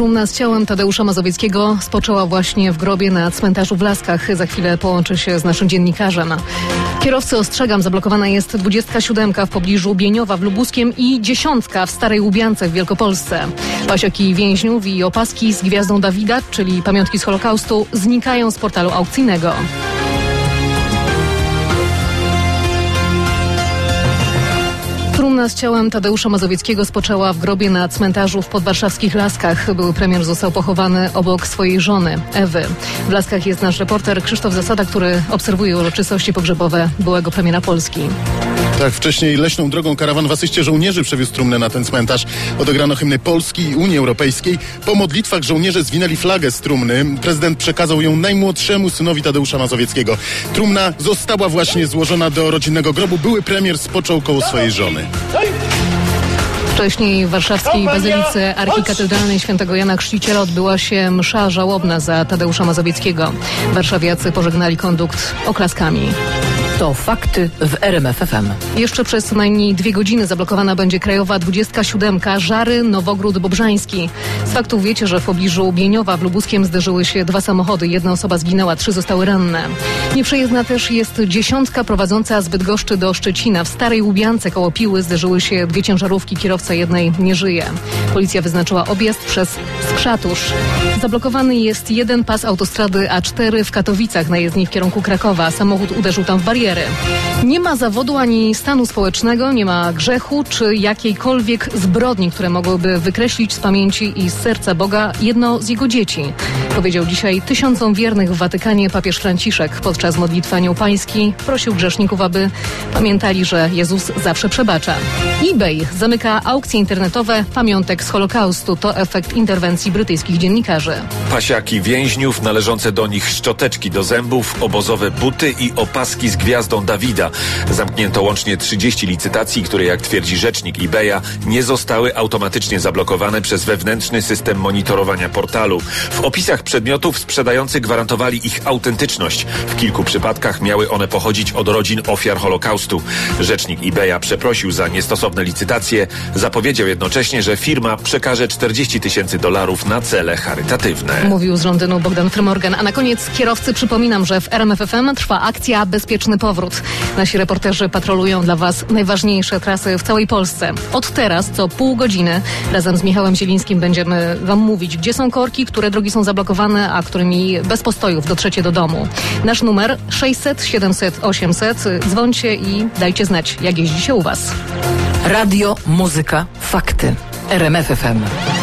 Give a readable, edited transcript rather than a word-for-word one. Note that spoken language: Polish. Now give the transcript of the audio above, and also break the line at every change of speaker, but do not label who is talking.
Trumna z ciałem Tadeusza Mazowieckiego spoczęła właśnie w grobie na cmentarzu w Laskach. Za chwilę połączy się z naszym dziennikarzem. Kierowcy, ostrzegam, zablokowana jest 27 w pobliżu Bieniowa w Lubuskiem i 10 w Starej Łubiance w Wielkopolsce. Pasieki więźniów i opaski z gwiazdą Dawida, czyli pamiątki z Holokaustu, znikają z portalu aukcyjnego. Trumna z ciałem Tadeusza Mazowieckiego spoczęła w grobie na cmentarzu w podwarszawskich Laskach. Były premier został pochowany obok swojej żony, Ewy. W Laskach jest nasz reporter Krzysztof Zasada, który obserwuje uroczystości pogrzebowe byłego premiera Polski.
Tak, wcześniej leśną drogą karawan w asyście żołnierzy przewiózł trumnę na ten cmentarz. Odegrano hymny Polski i Unii Europejskiej. Po modlitwach żołnierze zwinęli flagę z trumny. Prezydent przekazał ją najmłodszemu synowi Tadeusza Mazowieckiego. Trumna została właśnie złożona do rodzinnego grobu. Były premier spoczął koło swojej żony.
Wcześniej w warszawskiej Bazylice Archikatedralnej Świętego Jana Chrzciciela odbyła się msza żałobna za Tadeusza Mazowieckiego. Warszawiacy pożegnali kondukt oklaskami.
To fakty w RMF FM.
Jeszcze przez co najmniej 2 godziny zablokowana będzie krajowa 27 Żary Nowogród Bobrzański. Z faktów wiecie, że w pobliżu Bieniowa w Lubuskiem zderzyły się 2 samochody. 1 osoba zginęła, 3 zostały ranne. Nieprzejezdna też jest 10 prowadząca z Bydgoszczy do Szczecina. W Starej Łubiance koło Piły zderzyły się 2 ciężarówki. Kierowca jednej nie żyje. Policja wyznaczyła objazd przez Skrzatusz. Zablokowany jest 1 pas autostrady A4 w Katowicach na jezdni w kierunku Krakowa. Samochód uderzył tam w barierę. Nie ma zawodu ani stanu społecznego, nie ma grzechu czy jakiejkolwiek zbrodni, które mogłyby wykreślić z pamięci i z serca Boga jedno z jego dzieci. Powiedział dzisiaj tysiącom wiernych w Watykanie papież Franciszek. Podczas modlitwy Anioł Pański prosił grzeszników, aby pamiętali, że Jezus zawsze przebacza. eBay zamyka aukcje internetowe pamiątek z Holokaustu. To efekt interwencji brytyjskich dziennikarzy.
Pasiaki więźniów, należące do nich szczoteczki do zębów, obozowe buty i opaski z gwiazdą Dawida. Zamknięto łącznie 30 licytacji, które, jak twierdzi rzecznik eBaya, nie zostały automatycznie zablokowane przez wewnętrzny system monitorowania portalu. W opisach przedmiotów sprzedający gwarantowali ich autentyczność. W kilku przypadkach miały one pochodzić od rodzin ofiar Holokaustu. Rzecznik eBaya przeprosił za niestosowne licytacje. Zapowiedział jednocześnie, że firma przekaże $40,000 na cele charytatywne.
Mówił z Londynu Bogdan Frymorgan. A na koniec kierowcy przypominam, że w RMF FM trwa akcja Bezpieczny Powrót. Nasi reporterzy patrolują dla Was najważniejsze trasy w całej Polsce. Od teraz co pół godziny razem z Michałem Zielińskim będziemy Wam mówić, gdzie są korki, które drogi są zablokowane, a którymi bez postojów dotrzecie do domu. Nasz numer 600 700 800. Dzwońcie i dajcie znać, jak jeździ się u Was.
Radio, muzyka, fakty. RMF FM.